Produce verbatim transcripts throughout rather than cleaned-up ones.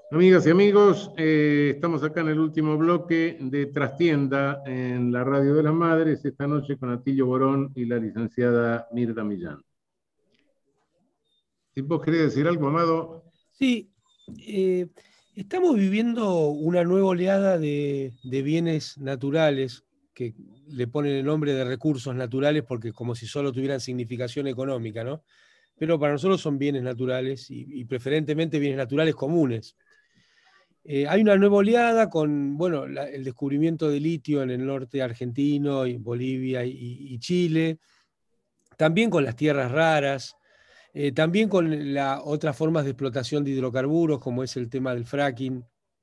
Amigas y amigos, eh, estamos acá en el último bloque de Trastienda en la Radio de las Madres, esta noche con Atilio Borón y la licenciada Mirta Millán. Si vos querés decir algo, Amado. Sí, eh, estamos viviendo una nueva oleada de, de bienes naturales que le ponen el nombre de recursos naturales porque como si solo tuvieran significación económica, ¿no? Pero para nosotros son bienes naturales y, y preferentemente bienes naturales comunes. Eh, hay una nueva oleada con, bueno, la- el descubrimiento de litio en el norte argentino, y Bolivia y, y Chile, también con las tierras raras. Eh, también con la, otras formas de explotación de hidrocarburos, como es el tema del fracking.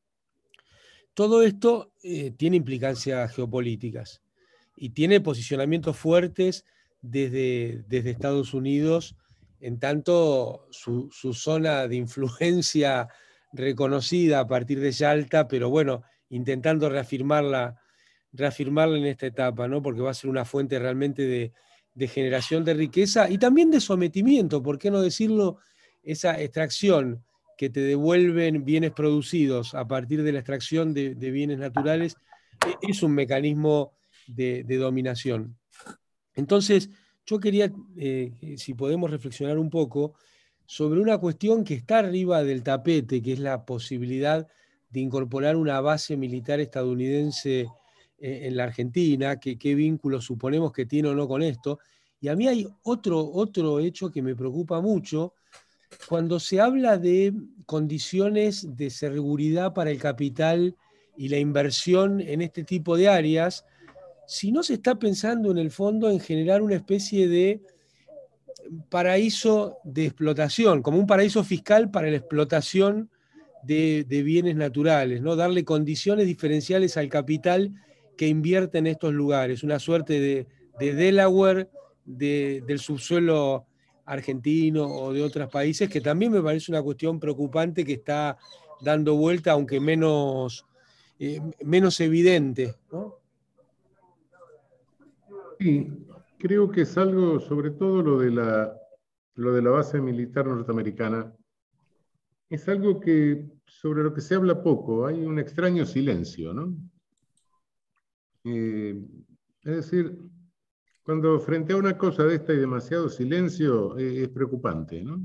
Todo esto eh, tiene implicancias geopolíticas y tiene posicionamientos fuertes desde, desde Estados Unidos, en tanto su, su zona de influencia reconocida a partir de Yalta, pero bueno, intentando reafirmarla, reafirmarla en esta etapa, ¿no? Porque va a ser una fuente realmente de, de generación de riqueza y también de sometimiento, ¿por qué no decirlo? Esa extracción que te devuelven bienes producidos a partir de la extracción de, de bienes naturales, e, es un mecanismo de, de dominación. Entonces, yo quería, eh, si podemos reflexionar un poco sobre una cuestión que está arriba del tapete, que es la posibilidad de incorporar una base militar estadounidense eh, en la Argentina, que, qué vínculos suponemos que tiene o no con esto. Y a mí hay otro, otro hecho que me preocupa mucho, cuando se habla de condiciones de seguridad para el capital y la inversión en este tipo de áreas, si no se está pensando en el fondo en generar una especie de paraíso de explotación, como un paraíso fiscal para la explotación de, de bienes naturales, ¿no? Darle condiciones diferenciales al capital que invierte en estos lugares, una suerte de, de Delaware de, del subsuelo argentino o de otros países, que también me parece una cuestión preocupante que está dando vuelta, aunque menos, eh, menos evidente, ¿no? Sí, creo que es algo, sobre todo lo de la, lo de la base militar norteamericana, es algo que, sobre lo que se habla poco, hay un extraño silencio, ¿no? Eh, es decir, cuando frente a una cosa de esta hay demasiado silencio, eh, es preocupante, ¿no?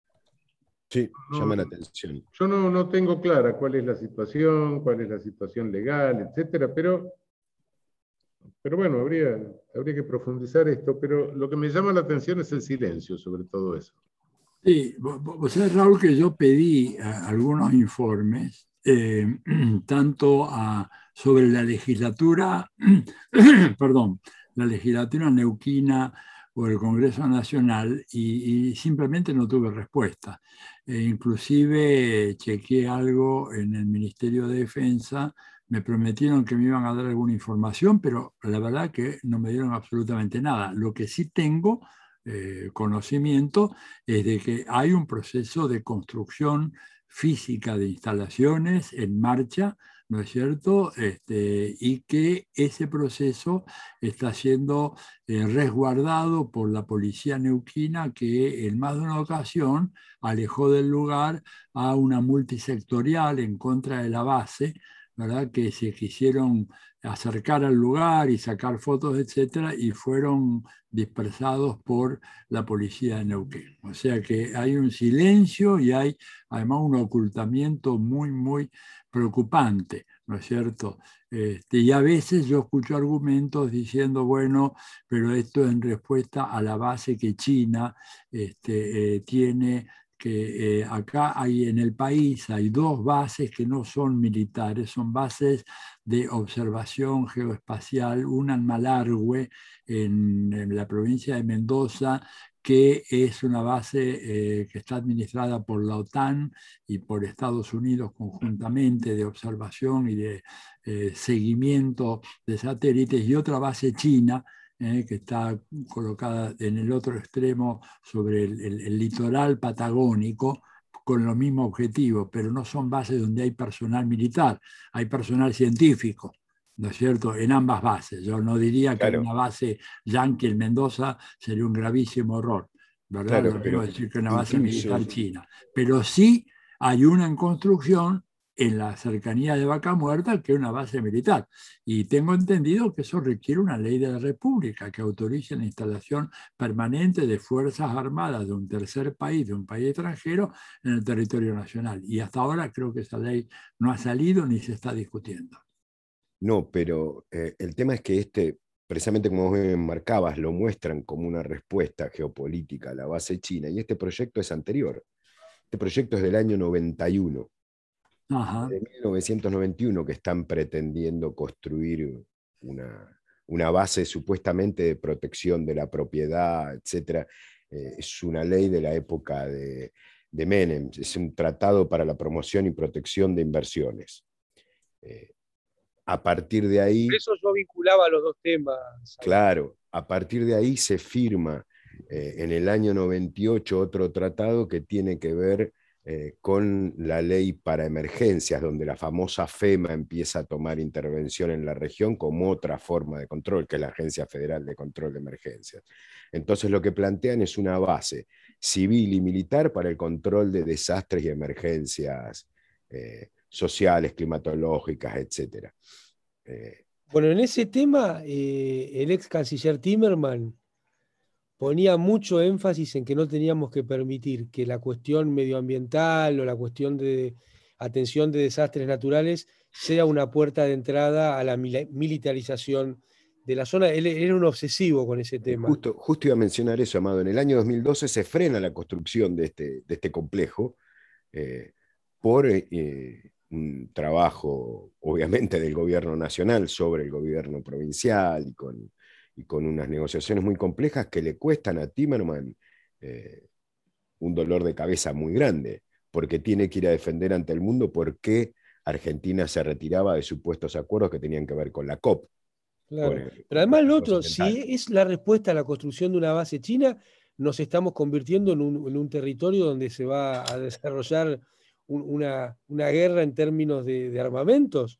Sí, No, llama la atención. yo no, no tengo clara cuál es la situación, cuál es la situación legal, etcétera, pero, pero bueno, habría, habría que profundizar esto, pero lo que me llama la atención es el silencio sobre todo eso. Sí, vos sabés, Raúl, que yo pedí eh, algunos informes, eh, tanto a, sobre la legislatura, perdón, la legislatura neuquina o el Congreso Nacional y, y simplemente no tuve respuesta. E inclusive chequeé algo en el Ministerio de Defensa, me prometieron que me iban a dar alguna información, pero la verdad que no me dieron absolutamente nada. Lo que sí tengo eh, conocimiento es de que hay un proceso de construcción física de instalaciones en marcha, ¿no es cierto? Este, y que ese proceso está siendo eh, resguardado por la policía neuquina, que en más de una ocasión alejó del lugar a una multisectorial en contra de la base, ¿verdad? Que se quisieron acercar al lugar y sacar fotos, etcétera, y fueron dispersados por la policía de Neuquén. O sea que hay un silencio y hay además un ocultamiento muy, muy preocupante, ¿no es cierto? Este, y a veces yo escucho argumentos diciendo, bueno, pero esto en respuesta a la base que China este, eh, tiene, que eh, acá hay en el país, hay dos bases que no son militares, son bases de observación geoespacial, una en Malargüe, en, en la provincia de Mendoza, que es una base eh, que está administrada por la OTAN y por Estados Unidos conjuntamente, de observación y de eh, seguimiento de satélites, y otra base china, eh, que está colocada en el otro extremo sobre el, el, el litoral patagónico, con los mismos objetivos, pero no son bases donde hay personal militar, hay personal científico, ¿no es cierto?, en ambas bases. Yo no diría que Claro, una base yanqui en Mendoza sería un gravísimo error, ¿verdad? claro, No pero quiero decir que una base incluso, militar china, pero sí hay una en construcción en la cercanía de Vaca Muerta que una base militar. Y tengo entendido que eso requiere una ley de la República que autorice la instalación permanente de fuerzas armadas de un tercer país, de un país extranjero, en el territorio nacional. Y hasta ahora creo que esa ley no ha salido ni se está discutiendo. No, pero eh, el tema es que este, precisamente como vos me marcabas, lo muestran como una respuesta geopolítica a la base china, y este proyecto es anterior. Este proyecto es del año noventa y uno. Ajá. De mil novecientos noventa y uno que están pretendiendo construir una, una base supuestamente de protección de la propiedad, etcétera. Eh, es una ley de la época de, de Menem, es un tratado para la promoción y protección de inversiones. Eh, a partir de ahí... Por eso yo vinculaba los dos temas. Claro, a partir de ahí se firma eh, en el año noventa y ocho otro tratado que tiene que ver Eh, con la ley para emergencias, donde la famosa FEMA empieza a tomar intervención en la región como otra forma de control, que es la Agencia Federal de Control de Emergencias. Entonces lo que plantean es una base civil y militar para el control de desastres y emergencias eh, sociales, climatológicas, etcétera. Eh, bueno, en ese tema, eh, el ex canciller Timmerman ponía mucho énfasis en que no teníamos que permitir que la cuestión medioambiental o la cuestión de atención de desastres naturales sea una puerta de entrada a la militarización de la zona. Él era un obsesivo con ese tema. Justo, justo iba a mencionar eso, Amado. En el año dos mil doce se frena la construcción de este, de este complejo eh, por eh, un trabajo, obviamente, del gobierno nacional sobre el gobierno provincial y con... y con unas negociaciones muy complejas que le cuestan a Timmerman eh, un dolor de cabeza muy grande, porque tiene que ir a defender ante el mundo por qué Argentina se retiraba de supuestos acuerdos que tenían que ver con la COP. Claro. El, Pero además lo otro, si es la respuesta a la construcción de una base china, nos estamos convirtiendo en un, en un territorio donde se va a desarrollar un, una, una guerra en términos de, de armamentos.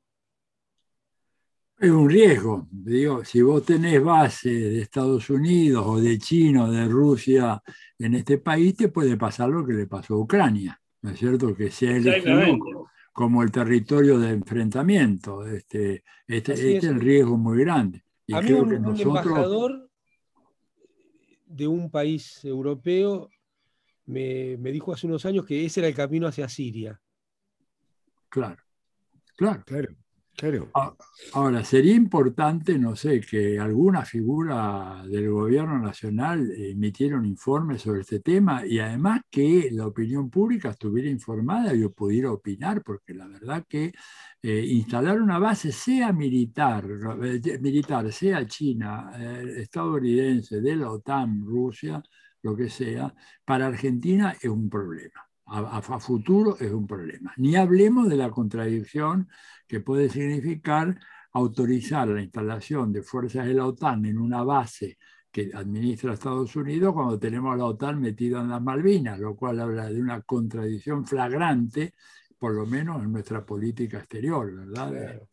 Es un riesgo. Digo, si vos tenés base de Estados Unidos o de China o de Rusia en este país, te puede pasar lo que le pasó a Ucrania, ¿no es cierto? Que se ha elegido como el territorio de enfrentamiento. Este, este, este es el riesgo muy grande. Y a mí creo un, que un nosotros... embajador de un país europeo me, me dijo hace unos años que ese era el camino hacia Siria. Claro, claro. Claro. Claro. Ahora, sería importante, no sé, que alguna figura del gobierno nacional emitiera un informe sobre este tema y además que la opinión pública estuviera informada y pudiera opinar, porque la verdad que eh, instalar una base, sea militar, militar sea China, eh, estadounidense, de la OTAN, Rusia, lo que sea, para Argentina es un problema. A, a futuro es un problema. Ni hablemos de la contradicción que puede significar autorizar la instalación de fuerzas de la OTAN en una base que administra Estados Unidos cuando tenemos a la OTAN metida en las Malvinas, lo cual habla de una contradicción flagrante, por lo menos en nuestra política exterior, ¿verdad? Claro.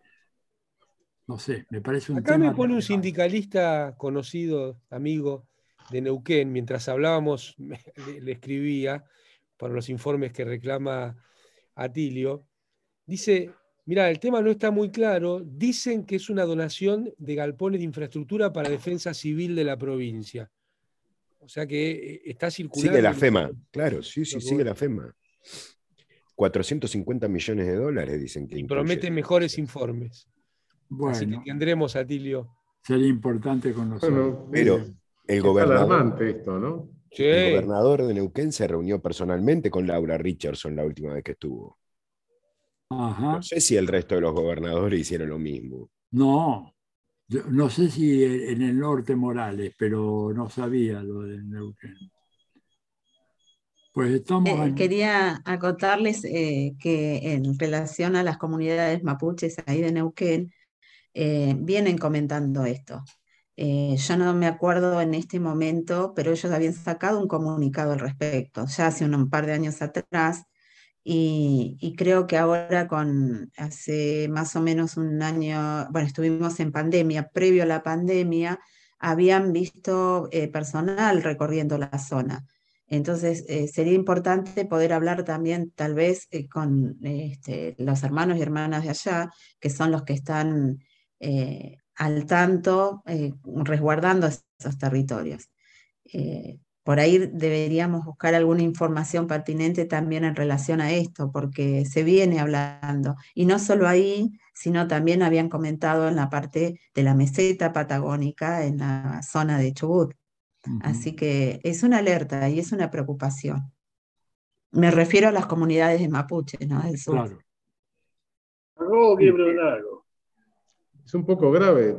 No sé, me parece un Acá tema... me pone un sindicalista conocido, amigo de Neuquén, mientras hablábamos, me, le, le escribía para los informes que reclama Atilio, dice, mira, el tema no está muy claro, dicen que es una donación de galpones de infraestructura para defensa civil de la provincia. O sea que está circulando... Sigue la FEMA, claro, sí, sí, sigue la FEMA. cuatrocientos cincuenta millones de dólares dicen que y incluye. prometen mejores informes. Bueno, así que tendremos, Atilio. Sería importante conocerlo. Bueno, pero eh, el es gobernador, alarmante esto, ¿no? Sí. El gobernador de Neuquén se reunió personalmente con Laura Richardson la última vez que estuvo. Ajá. No sé si el resto de los gobernadores hicieron lo mismo. No, yo no sé si en el norte Morales, pero no sabía lo de Neuquén. Pues estamos Eh, en... quería acotarles eh, que en relación a las comunidades mapuches ahí de Neuquén, eh, vienen comentando esto. Eh, yo no me acuerdo en este momento, pero ellos habían sacado un comunicado al respecto, ya hace un, un par de años atrás, y, y creo que ahora con hace más o menos un año, bueno, estuvimos en pandemia, previo a la pandemia, habían visto eh, personal recorriendo la zona. Entonces, eh, sería importante poder hablar también tal vez eh, con este, los hermanos y hermanas de allá, que son los que están eh, al tanto, eh, resguardando esos territorios. Eh, por ahí deberíamos buscar alguna información pertinente también en relación a esto, porque se viene hablando, y no solo ahí, sino también habían comentado en la parte de la meseta patagónica, en la zona de Chubut. Ujú. Así que es una alerta y es una preocupación. Me refiero a las comunidades de mapuche, ¿no? Del sur. Claro. Jacobo quiere preguntar algo. Es un poco grave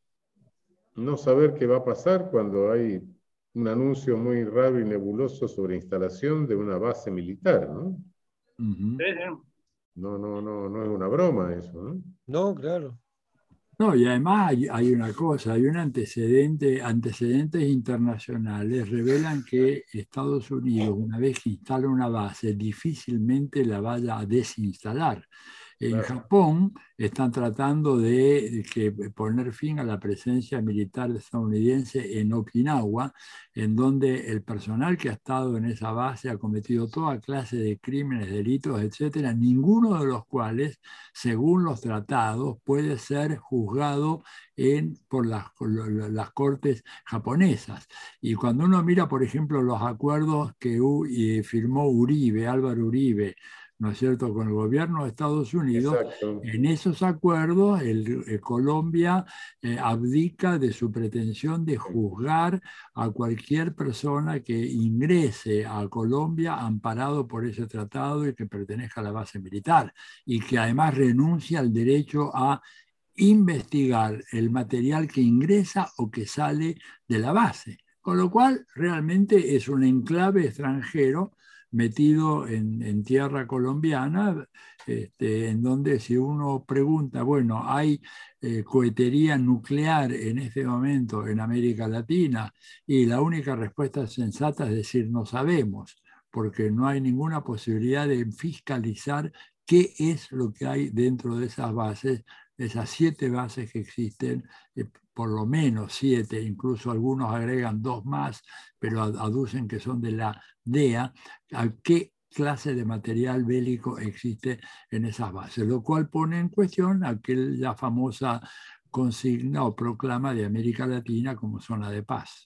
no saber qué va a pasar cuando hay un anuncio muy raro y nebuloso sobre instalación de una base militar, ¿no? Ujú. ¿Sí, sí? No, no, no, no es una broma eso, ¿no? No, claro. No, y además hay, hay una cosa, hay un antecedente, antecedentes internacionales revelan que Estados Unidos, una vez que instala una base, difícilmente la vaya a desinstalar. En Claro. Japón están tratando de que poner fin a la presencia militar estadounidense en Okinawa, en donde el personal que ha estado en esa base ha cometido toda clase de crímenes, delitos, etcétera, ninguno de los cuales, según los tratados, puede ser juzgado en, por las, las cortes japonesas. Y cuando uno mira, por ejemplo, los acuerdos que U, y firmó Uribe, Álvaro Uribe, ¿no es cierto?, con el gobierno de Estados Unidos, Exacto. en esos acuerdos el, el Colombia eh, abdica de su pretensión de juzgar a cualquier persona que ingrese a Colombia amparado por ese tratado y que pertenezca a la base militar, y que además renuncia al derecho a investigar el material que ingresa o que sale de la base. Con lo cual, realmente es un enclave extranjero metido en, en tierra colombiana, este, en donde si uno pregunta, bueno, ¿hay eh, cohetería nuclear en este momento en América Latina? Y la única respuesta sensata es decir, no sabemos, porque no hay ninguna posibilidad de fiscalizar qué es lo que hay dentro de esas bases, esas siete bases que existen, eh, por lo menos siete, incluso algunos agregan dos más, pero aducen que son de la D E A, a qué clase de material bélico existe en esas bases, lo cual pone en cuestión aquella famosa consigna o proclama de América Latina como zona de paz.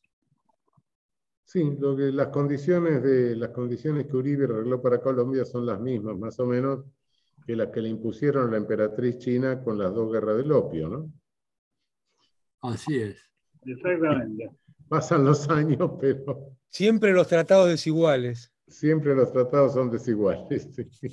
Sí, lo que, las, condiciones de, las condiciones que Uribe arregló para Colombia son las mismas, más o menos, que las que le impusieron a la emperatriz china con las dos guerras del opio, ¿no? Así es. Exactamente. Pasan los años, pero Siempre los tratados desiguales. siempre los tratados son desiguales.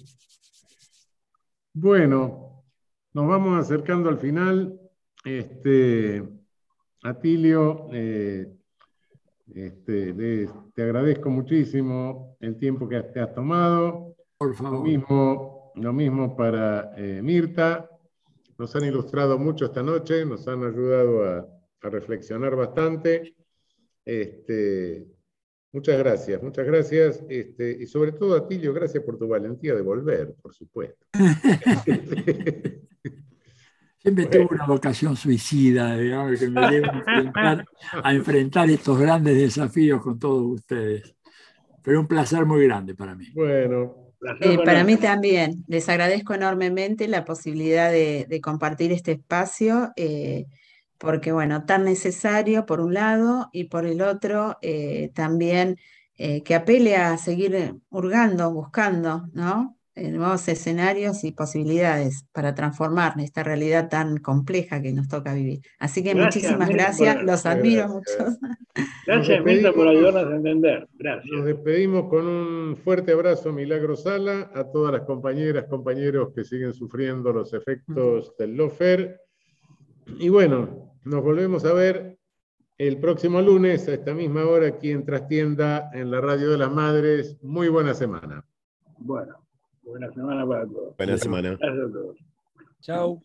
Bueno, nos vamos acercando al final. Este, Atilio, eh, este, le- te agradezco muchísimo el tiempo que te has tomado. Por Lo favor. mismo, lo mismo para eh, Mirta. Nos han ilustrado mucho esta noche, nos han ayudado a, a reflexionar bastante. Este, muchas gracias, muchas gracias. Este, y sobre todo, Atilio, gracias por tu valentía de volver, por supuesto. Siempre Bueno. tuve una vocación suicida, digamos, que me lleva a enfrentar, a enfrentar estos grandes desafíos con todos ustedes. Pero un placer muy grande para mí. Bueno, Eh, para mí también, les agradezco enormemente la posibilidad de, de compartir este espacio, eh, porque bueno, tan necesario por un lado y por el otro eh, también eh, que apele a seguir hurgando, buscando, ¿no? Eh, nuevos escenarios y posibilidades para transformar esta realidad tan compleja que nos toca vivir. Así que Gracias, muchísimas Mirta, gracias, por- los muchas admiro gracias. mucho. Gracias, Mirta, por ayudarnos a entender. Gracias. Nos despedimos con un fuerte abrazo, Milagro Sala, a todas las compañeras, compañeros que siguen sufriendo los efectos del lawfare. Y bueno, nos volvemos a ver el próximo lunes a esta misma hora aquí en Trastienda, en la Radio de las Madres. Muy buena semana. Bueno, buena semana para todos. Buena semana. Gracias a todos. Chau.